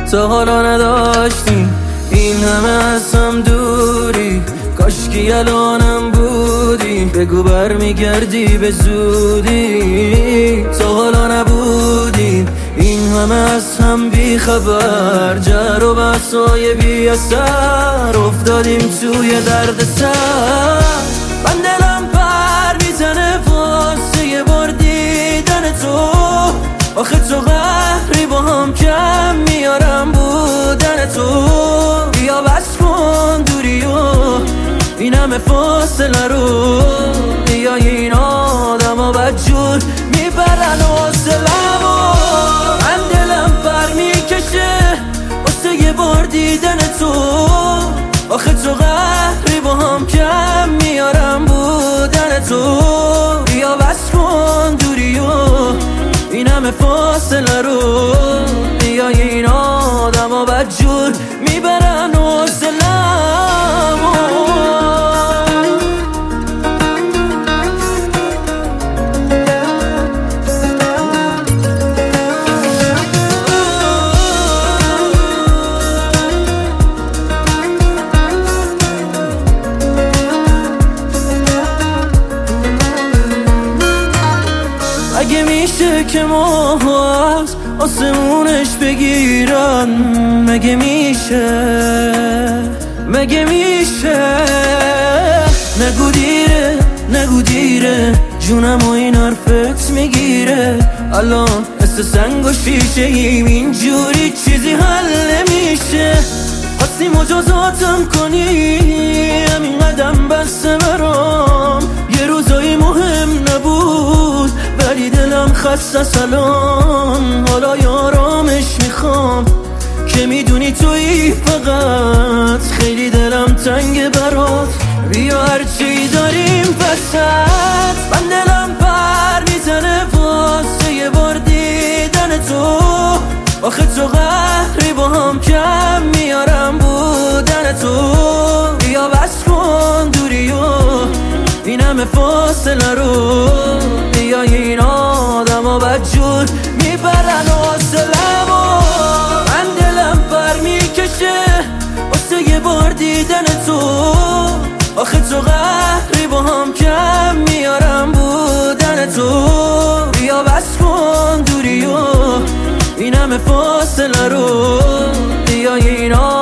تا حالا نداشتیم این همه از هم دوری، کاشکی الانم بودی، بگو برمیگردی به زودی. تا حالا نبودیم این همه از هم بی خبر، جر و بحثای بی اثر، افتادیم توی درد سر. من دلم پر میزنه واسه یه بار دیدن تو، آخه تو قهری با هم کم میارم بودن تو. بیا بس کن دوری و این همه فاصله رو، بیا این آدم ها بدجور میبرن حوصله‌مو. من دلم پر میکشه واسه یه بار دیدن تو، آخه تو قهری با هم کم میارم بودن تو. بیا بس کن دوری و این همه فاصله رو، بیا این آدم ها بدجور میبرن حوصله‌مو. اگه میشه که ماها از آسمونش بگیرن، مگه میشه، مگه میشه؟ نگو دیره، نگو دیره، جونم و این حرفت میگیره. الان مثل سنگ و شیشه ایم، اینجوری چیزی حل نمیشه. خواستی مجازاتم کنی، همین قدم بسته برام. یه روزایی مهم نبود ولی دلم خسته سلام. حالا یارامش میخوام که میدونی تویی فقط، خیلی دلم تنگ برات. بیا هرچی داریم وسط. من دلم پر میزنه واسه یه بار دیدن تو، آخه تو قهری با هم کم میارم بودن تو. بیا بس کن دوری و این همه فاصله رو، بیا این آدم ها بدجور میبرن حوصله‌مو. من دلم پر میکشه واسه یه بار دیدن تو، آخه تو قهری با هم کم میارم بودن تو. بیا بس کن دوری و این همه فاصله رو، بیا این